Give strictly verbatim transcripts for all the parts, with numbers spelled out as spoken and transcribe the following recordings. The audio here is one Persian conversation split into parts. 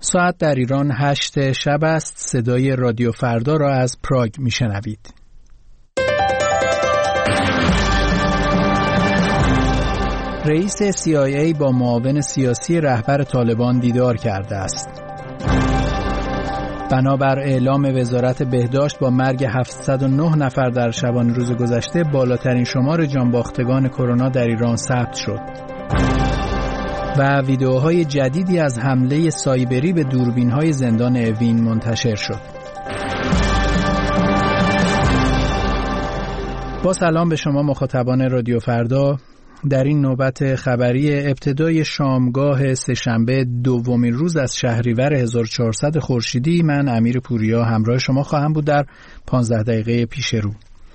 ساعت در ایران هشت شب است. صدای رادیو فردا را از پراگ میشنوید. رئیس سی آی ای با معاون سیاسی رهبر طالبان دیدار کرده است. بنابر اعلام وزارت بهداشت با مرگ هفتصد و نه نفر در شبانه روز گذشته بالاترین شمار جانباختگان کرونا در ایران ثبت شد. و ویدئوهای جدیدی از حمله سایبری به دوربین‌های زندان اوین منتشر شد. با سلام به شما مخاطبان رادیو فردا. در این نوبت خبری ابتدای شامگاه سه‌شنبه دومین روز از شهریور هزار و چهارصد خورشیدی، من امیر پوریا همراه شما خواهم بود در پانزده دقیقه پیش رو.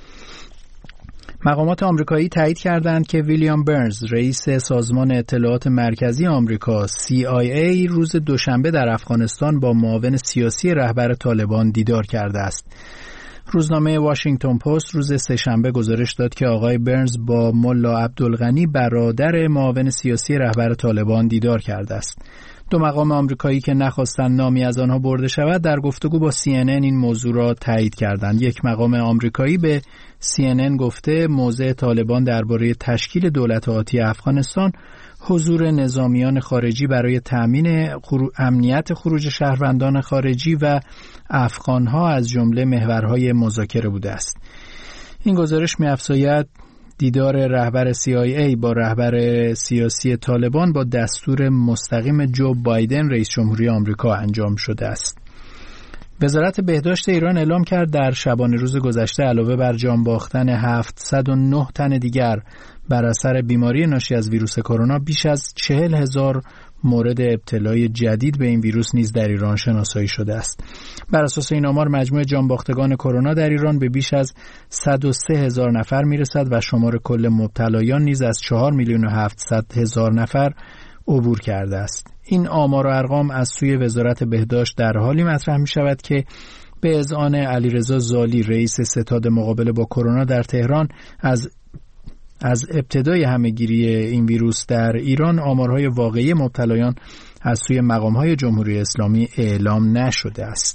مقامات آمریکایی تایید کردند که ویلیام برنز، رئیس سازمان اطلاعات مرکزی آمریکا سی آی ای، روز دوشنبه در افغانستان با معاون سیاسی رهبر طالبان دیدار کرده است. روزنامه واشنگتن پست روز سه‌شنبه گزارش داد که آقای برنز با ملا عبدالغنی، برادر معاون سیاسی رهبر طالبان، دیدار کرده است. دو مقام آمریکایی که نخواستند نامی از آنها برده شود در گفتگو با سی ان ان این موضوع را تایید کردند. یک مقام آمریکایی به سی ان ان گفته موضع طالبان درباره تشکیل دولت آتی افغانستان، حضور نظامیان خارجی برای تأمین خرو... امنیت خروج شهروندان خارجی و افغانها از جمله محورهای مذاکره بوده است. این گزارش می‌افزاید دیدار رهبر سی آی ای با رهبر سیاسی طالبان با دستور مستقیم جو بایدن رئیس جمهوری آمریکا انجام شده است. وزارت بهداشت ایران اعلام کرد در شبانه روز گذشته علاوه بر جان باختن هفتصد و نه تن دیگر بر اثر بیماری ناشی از ویروس کرونا، بیش از چهل هزار مورد ابتلای جدید به این ویروس نیز در ایران شناسایی شده است. بر اساس این آمار مجموع جانباختگان کرونا در ایران به بیش از صد و سه هزار نفر میرسد و شمار کل مبتلایان نیز از چهار میلیون و هفتصد هزار نفر عبور کرده است. این آمار و ارقام از سوی وزارت بهداشت در حالی مطرح می شود که به اذعان علیرضا زالی، رئیس ستاد مقابله با کرونا در تهران، از از ابتدای همه‌گیری این ویروس در ایران آمارهای واقعی مبتلایان از سوی مقام‌های جمهوری اسلامی اعلام نشده است.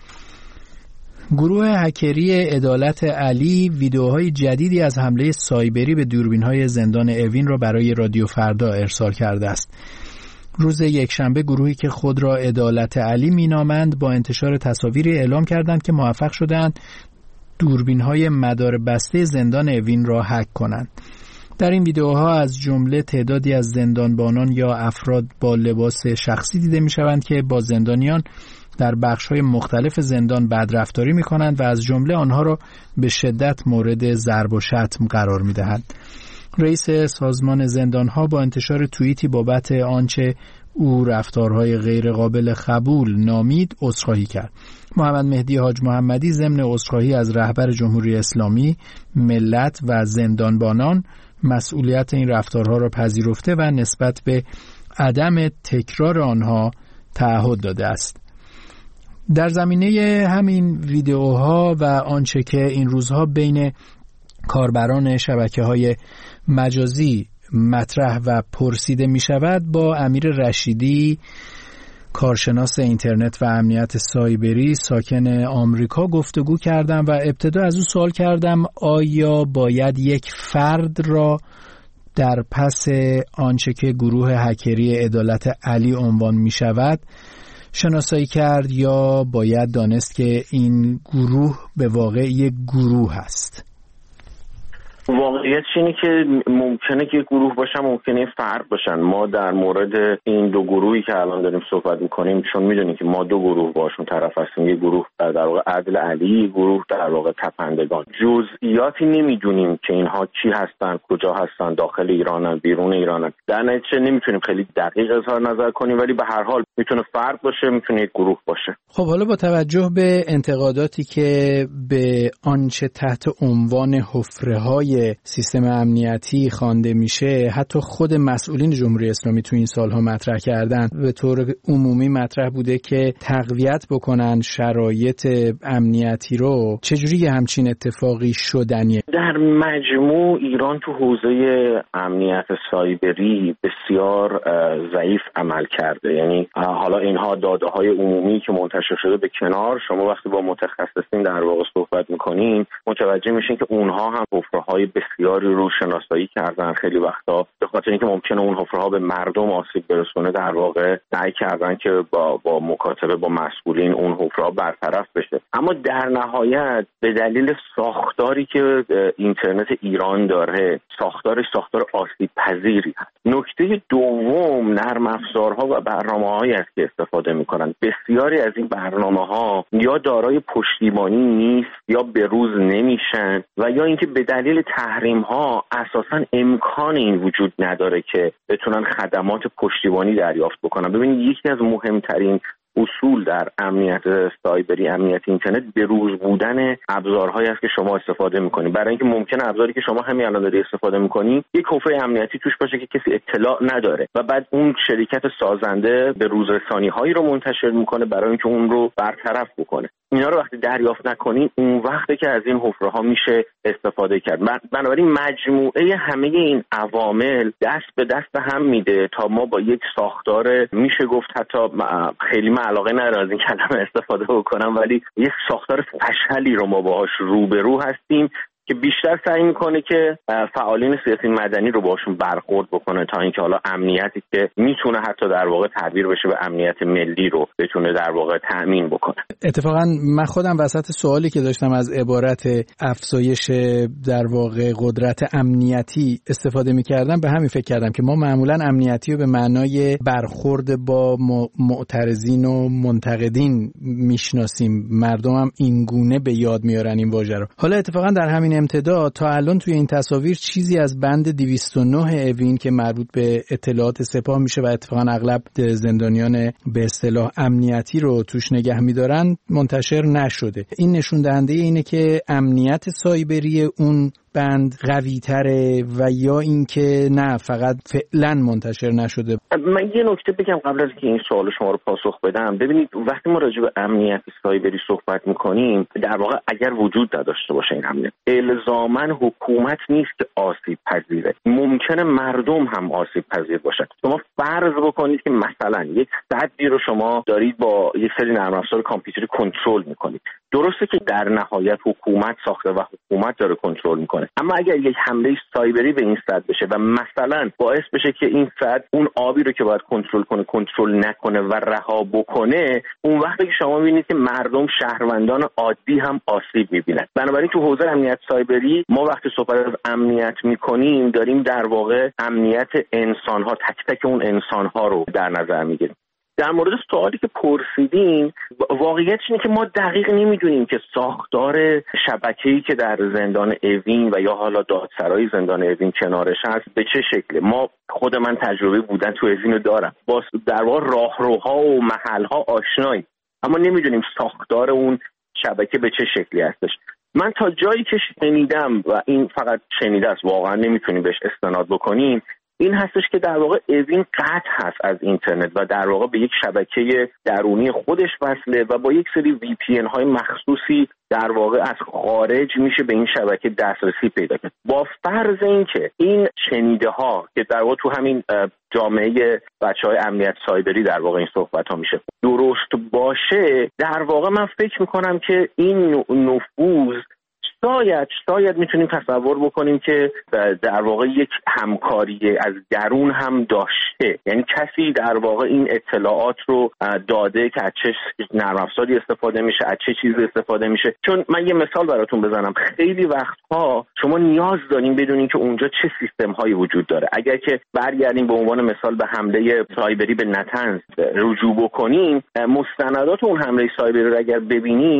گروه هکری عدالت علی ویدئوهای جدیدی از حمله سایبری به دوربین‌های زندان اوین را برای رادیو فردا ارسال کرده است. روز یکشنبه گروهی که خود را عدالت علی مینامند با انتشار تصاویری اعلام کردند که موفق شدند دوربین‌های مدار بسته زندان اوین را هک کنند. در این ویدئوها از جمله تعدادی از زندانبانان یا افراد با لباس شخصی دیده می‌شوند که با زندانیان در بخش‌های مختلف زندان بدرفتاری می‌کنند و از جمله آنها را به شدت مورد ضرب و شتم قرار می‌دهند. رئیس سازمان زندان‌ها با انتشار توییتی بابت آنچه او رفتارهای غیر قابل قبول نامید عذرخواهی کرد. محمد مهدی حاج محمدی ضمن عذرخواهی از رهبر جمهوری اسلامی، ملت و زندانبانان مسئولیت این رفتارها را پذیرفته و نسبت به عدم تکرار آنها تعهد داده است. در زمینه همین ویدئوها و آنچه که این روزها بین کاربران شبکه‌های مجازی مطرح و پرسیده می شود، با امیر رشیدی، کارشناس اینترنت و امنیت سایبری ساکن آمریکا گفتگو کردم و ابتدا از او سوال کردم آیا باید یک فرد را در پس آنچه که گروه هکری عدالت علی عنوان می شود شناسایی کرد یا باید دانست که این گروه به واقع یک گروه است؟ واقعیت اینه که ممکنه که گروه باشن، ممکنه فرق باشن. ما در مورد این دو گروهی که الان داریم صحبت میکنیم، چون میدونیم که ما دو گروه باشون طرف هستیم، یک گروه در در واقع عدل علی، گروه در واقع تپندگان، جزئیاتی نمیدونیم که اینها کی هستن، کجا هستن، داخل ایرانن، بیرون ایرانن. در نتیجه نمیتونیم خیلی دقیق اظهار نظر کنیم، ولی به هر حال میتونه فرق باشه، میتونه یک گروه باشه. خب حالا با توجه به انتقاداتی که به آنچه تحت عنوان حفره‌های های سیستم امنیتی خوانده میشه، حتی خود مسئولین جمهوری اسلامی تو این سالها مطرح کردن، به طور عمومی مطرح بوده که تقویت بکنن شرایط امنیتی رو. چجوری همچین اتفاقی شدنیه؟ در مجموع ایران تو حوزه امنیت سایبری بسیار ضعیف عمل کرده. یعنی حالا اینها داده های عمومی که منتشر شده به کنار، شما وقتی با متخصصین در واقع صحبت میکنین متوجه میشین که اونها هم حفره‌های بسیاری رو شناسایی کردن. خیلی وقتا به خاطر اینکه ممکنه اون حفره‌ها به مردم آسیب برسونه، در واقع سعی کردن که با با مکاتبه با مسئولین اون حفره‌ها برطرف بشه. اما در نهایت به دلیل ساختاری که اینترنت ایران داره، ساختارش ساختار آسیب پذیری هست. نکته دوم، نرم افزارها و برنامه‌هایی است که استفاده می‌کنن. بسیاری از این برنامه‌ها یا دارای پشتیبانی نیست، یا به روز نمیشن، و یا اینکه به دلیل تحریم‌ها اساساً امکان این وجود نداره که بتونن خدمات پشتیبانی دریافت بکنن. ببینید یکی از مهمترین اصول در امنیت سایبری، امنیت اینترنت، به روز بودن ابزارهایی است که شما استفاده می‌کنید. برای اینکه ممکنه ابزاری که شما همین الان داری استفاده می‌کنی یک حفره امنیتی توش باشه که کسی اطلاع نداره و بعد اون شرکت سازنده به روزرسانی‌هایی رو منتشر می‌کنه برای اینکه اون رو برطرف بکنه. اینا رو وقتی دریافت نکنین، اون وقته که از این حفره‌ها میشه استفاده کرد. بنابراین مجموعه همه این عوامل دست به دست هم میده تا ما با یک ساختار، میشه گفت حتی خیلی من علاقه ندارم از این کلمه استفاده بکنم، ولی یک ساختار فشلی رو ما باهاش روبرو هستیم که بیشتر سعی میکنه که فعالین سیاسی مدنی رو باشون برخورد بکنه تا اینکه حالا امنیتی که میتونه حتی در واقع تعبیر بشه به امنیت ملی رو بتونه در واقع تأمین بکنه. اتفاقا من خودم وسط سوالی که داشتم از عبارت افزایش در واقع قدرت امنیتی استفاده میکردم، به همین فکر کردم که ما معمولا امنیتی رو به معنای برخورد با معترضین و منتقدین میشناسیم. مردم هم این گونه به یاد میارن این واژه رو. حالا اتفاقا در همین امتداد تا الان توی این تصاویر چیزی از بند دویست و نه اوین که مربوط به اطلاعات سپاه میشه و اتفاقا اغلب زندانیان به اصطلاح امنیتی رو توش نگه میدارن منتشر نشده. این نشون دهنده اینه که امنیت سایبری اون بند قوی تره و یا اینکه نه فقط فعلا منتشر نشده. من یه نکته بگم قبل از که این سوال شما رو پاسخ بدم. ببینید وقتی ما راجع به امنیت سایبری صحبت میکنیم، در واقع اگر وجود نداشته باشه این امنیت، الزاماً حکومت نیست که آسیب پذیره، ممکنه مردم هم آسیب پذیر باشن. شما فرض بکنید که مثلا یک سدی رو شما دارید با یک سری نرم افزار کامپیوتری کنترل میکنید. درسته که در نهایت حکومت ساخته و حکومت داره کنترل میکنه، اما اگر یک حمله سایبری به این سد بشه و مثلا باعث بشه که این سد اون آبی رو که باید کنترل کنه کنترل نکنه و رها بکنه، اون وقتی که شما میبینید که مردم، شهروندان عادی هم آسیب میبینن. بنابراین تو حوزه امنیت سایبری ما وقتی صحبت از امنیت میکنیم داریم در واقع امنیت انسان‌ها، تک تک اون انسان‌ها رو در نظر میگیریم. در مورد سوالی که پرسیدین، واقعیتش اینه که ما دقیق نمیدونیم که ساختار شبکه‌ای که در زندان اوین و یا حالا دادسرای زندان اوین کنارش هست به چه شکله. ما خود من تجربه بودن تو اوین رو دارم، با در واقع راهروها و محلها آشناییم، اما نمیدونیم ساختار اون شبکه به چه شکلی هستش. من تا جایی که شنیدم و این فقط شنیده است، واقعا نمیتونیم بهش استناد بکنیم، این هستش که در واقع اوین قطع هست از اینترنت و در واقع به یک شبکه درونی خودش وصله و با یک سری وی پی ان های مخصوصی در واقع از خارج میشه به این شبکه دسترسی پیدا کرد. با فرض اینکه این شنیده ها که در واقع تو همین جامعه بچهای امنیت سایبری در واقع این صحبت ها میشه درست باشه، در واقع من فکر میکنم که این نفوذ شاید شاید میتونیم تصور بکنیم که در واقع یک همکاری از درون هم داشته، یعنی کسی در واقع این اطلاعات رو داده که از چه نرم افزاری استفاده میشه، از چه چیزی استفاده میشه. چون من یه مثال براتون بزنم، خیلی وقتها شما نیاز دارین بدونین که اونجا چه سیستم هایی وجود داره. اگر که برگردیم به عنوان مثال به حمله سایبری به نتنز رجوع بکنیم، مستندات اون حمله سایبری رو اگر ببینیم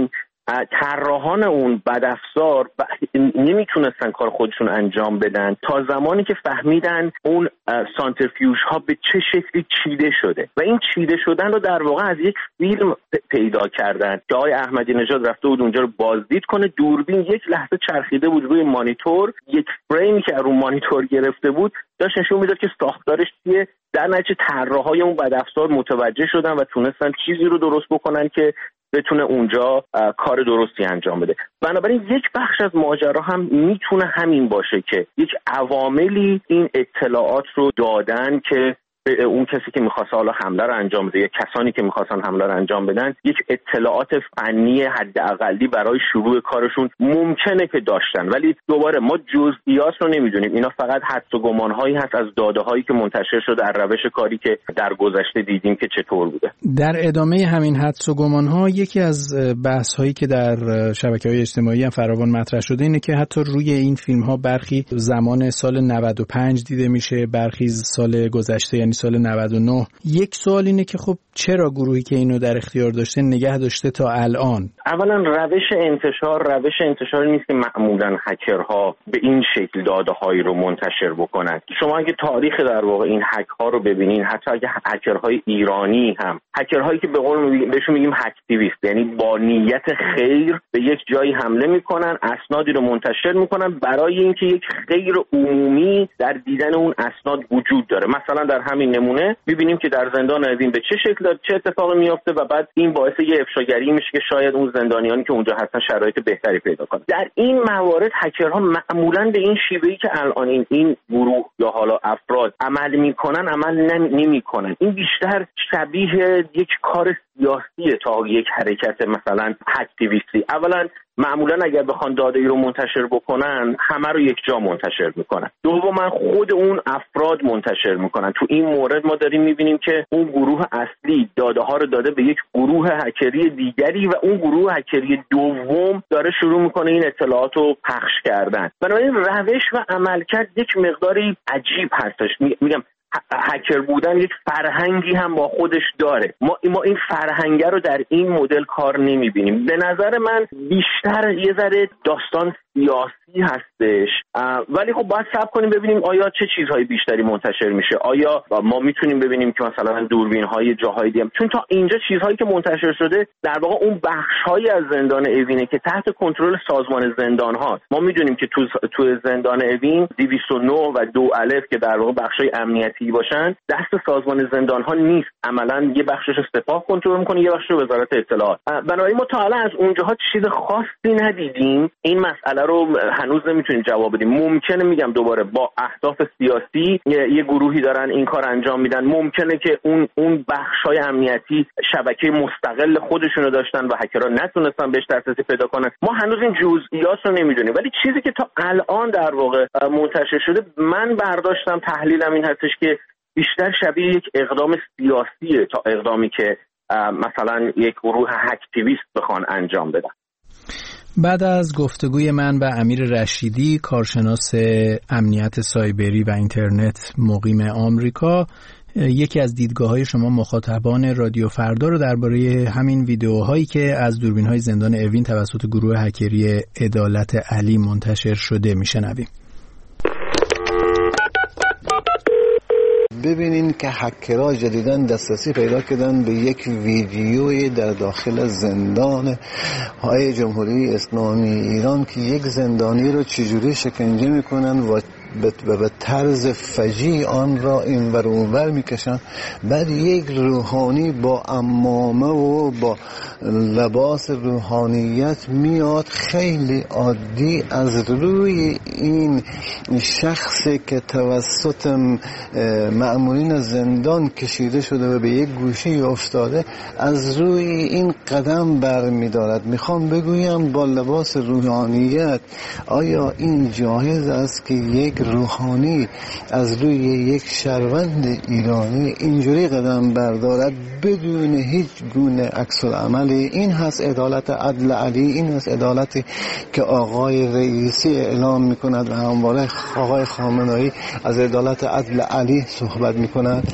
طراحان اون بدافزار نمیتونستن کار خودشون انجام بدن تا زمانی که فهمیدن اون سانتریفیوژ ها به چه شکلی چیده شده و این چیده شدن رو در واقع از یک فیلم پیدا کردن که آقای احمدی نژاد رفته بود اونجا رو بازدید کنه. دوربین یک لحظه چرخیده بود روی مانیتور، یک فریمی که رو مانیتور گرفته بود داشت نشون میداد که ساختارش چیه. در نتیجه طراحای اون بدافزار متوجه شدن و تونستن چیزی رو درست بکنن که بتونه اونجا کار درستی انجام بده. بنابراین یک بخش از ماجرا هم میتونه همین باشه که یک عواملی این اطلاعات رو دادن که اون کسی که می‌خواست حالا حمله رو انجام بده یا کسانی که می‌خواستن حمله رو انجام بدن یک اطلاعات فنی حداقلی برای شروع کارشون ممکنه که داشتن، ولی دوباره ما جزئیات رو نمیدونیم. اینا فقط حدس و گمان‌هایی هست از داده‌هایی که منتشر شده در روش کاری که در گذشته دیدیم که چطور بوده. در ادامه همین حدس و گمان‌ها یکی از بحث‌هایی که در شبکه‌های اجتماعی هم فراوان مطرح شده اینه که حتی روی این فیلم‌ها برخی زمان سال نود و پنج دیده میشه، برخی سال گذشته یعنی سال نود و نه. یک سوال اینه که خب چرا گروهی که اینو در اختیار داشته نگه داشته تا الان؟ اولا روش انتشار روش انتشار نیست که معمولا هکرها به این شکل داده‌هایی رو منتشر بکنن. شما اگه تاریخ در واقع این هک‌ها رو ببینین، حتی اگه هکرهای ایرانی هم هکرهایی که به قول بهشون میگیم هکتیویست، یعنی با نیت خیر به یک جایی حمله میکنن، اسنادی رو منتشر میکنن برای اینکه یک خیر عمومی در دیدن اون اسناد وجود داره. مثلا در همین نمونه می‌بینیم که در زندان اوین به چه شکل چه اتفاقی میفته و بعد این باعث یه افشاگری میشه که شاید اون زندانیانی که اونجا هستن شرایط بهتری پیدا کنن. در این موارد هکرها معمولاً به این شیوهی که الان این این گروه یا حالا افراد عمل میکنن عمل نمیکنن. این بیشتر شبیه یک کار سیاسیه تا یک حرکت مثلا اکتیویستی. اولا معمولا اگر بخوان داده ای رو منتشر بکنن همه رو یک جا منتشر میکنن. دوما خود اون افراد منتشر میکنن. تو این مورد ما داریم میبینیم که اون گروه اصلی داده ها رو داده به یک گروه هکری دیگری و اون گروه هکری دوم داره شروع میکنه این اطلاعات رو پخش کردن. بنابراین روش و عملکرد یک مقداری عجیب هستش. میگم هکر بودن یک فرهنگی هم با خودش داره. ما ما این فرهنگ رو در این مدل کار نمیبینیم. به نظر من بیشتر یه ذره داستان سیاسی هستش، ولی خب باید صبر کنیم ببینیم آیا چه چیزهای بیشتری منتشر میشه. آیا ما میتونیم ببینیم که مثلا دوربین های جاهای دیگه، چون تا اینجا چیزهایی که منتشر شده در واقع اون بخش‌هایی از زندان اوینه که تحت کنترل سازمان زندان هاست. ما میدونیم که تو تو زندان اوین دویست و نه و دو الف که در واقع بخش‌های امنیتی باشن دست سازمان زندان ها نیست. عملاً یه بخشش سپاه کنترل میکنه، یه بخشش وزارت اطلاعات. بنابراین ما تا الان از اونجاها چیز خاصی ندیدیم. این مسئله رو هنوز نمیتونیم جواب بدیم. ممکنه میگم دوباره با اهداف سیاسی یه, یه گروهی دارن این کار انجام میدن. ممکنه که اون اون بخشای امنیتی شبکه مستقل خودشونو داشتن و هکرها نتونستن بهش دسترسی پیدا کنن. ما هنوز این جزئیات رو نمیدونیم، ولی چیزی که تا الان در واقع منتشر شده من برداشتم تحلیلم این هستش که بیشتر شبیه یک اقدام سیاسیه تا اقدامی که مثلا یک گروه اکتیویست بخوان انجام بدن. بعد از گفتگوی من با امیر رشیدی، کارشناس امنیت سایبری و اینترنت مقیم آمریکا، یکی از دیدگاه‌های شما مخاطبان رادیو فردا رو درباره همین ویدیوهایی که از دوربین‌های زندان اوین توسط گروه هکری عدالت علی منتشر شده میشنویم. ببینین که هکرها جدیداً دسترسی پیدا کردن به یک ویدیوی در داخل زندان های جمهوری اسلامی ایران که یک زندانی رو چجوری شکنجه میکنن و به طرز فجیع آن را اینور اونور میکشن. بعد یک روحانی با عمامه و با لباس روحانیت میاد خیلی عادی از روی این شخصی که توسط مأمورین زندان کشیده شده و به یک گوشه افتاده از روی این قدم برمیدارد. میخوام بگویم با لباس روحانیت آیا این جایز است که یک روحانی از روی یک شهروند ایرانی اینجوری قدم بردارد بدون هیچ گونه عکس العملی؟ این هست عدالت عدل علی، این هست عدالتی که آقای رئیسی اعلام میکند و همواره آقای خامنه‌ای از عدالت عدل علی صحبت میکند.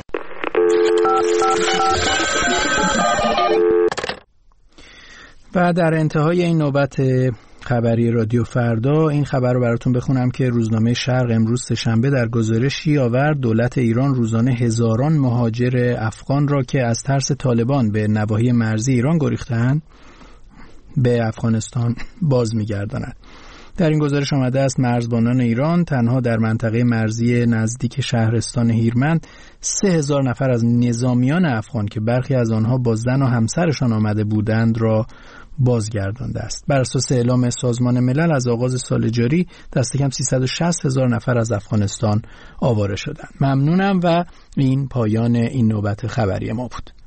و در انتهای این نوبت خبری رادیو فردا این خبر رو براتون بخونم که روزنامه شرق امروز سه‌شنبه در گزارشی آورد دولت ایران روزانه هزاران مهاجر افغان را که از ترس طالبان به نواحی مرزی ایران گریخته‌اند به افغانستان باز می‌گرداند. در این گزارش آمده است مرزبانان ایران تنها در منطقه مرزی نزدیک شهرستان هیرمند سه هزار نفر از نظامیان افغان که برخی از آنها با زن و همسرشان آمده بودند را بازگردانده است. بر اساس اعلام سازمان ملل از آغاز سال جاری دست کم سیصد و شصت هزار نفر از افغانستان آواره شدند. ممنونم و این پایان این نوبت خبری ما بود.